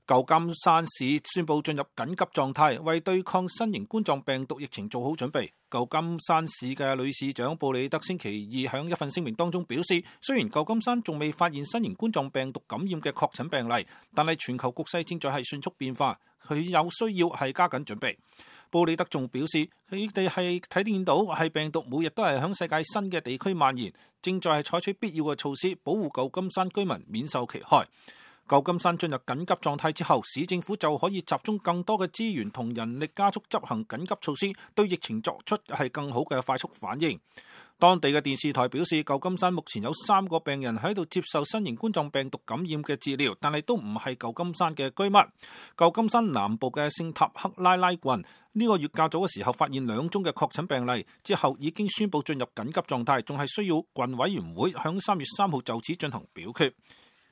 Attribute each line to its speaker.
Speaker 1: 舊金山市宣布進入緊急狀態，為對抗新型冠狀病毒疫情做好準備。舊金山市嘅女市長布里德星期二喺一份聲明當中表示，雖然舊金山仲未發現新型冠狀病毒感染嘅確診病例，但係全球局勢正在係迅速變化，佢有需要係加緊準備。布里德仲表示，佢哋係睇見到係病毒每日都係響世界新嘅地區蔓延，正在係採取必要嘅措施保護舊金山居民免受其害。舊金山進入緊急狀態之後，市政府就可以集中更多嘅資源同人力，加速執行緊急措施，對疫情作出係更好嘅快速反應。當地嘅電視台表示，舊金山目前有3個病人喺度接受新型冠狀病毒感染嘅治療，但係都唔係舊金山嘅居民。舊金山南部嘅聖塔克拉拉郡呢個月較早嘅時候發現2宗嘅確診病例，之後已經宣布進入緊急狀態，仲係需要郡委員會響3月3號就此進行表決。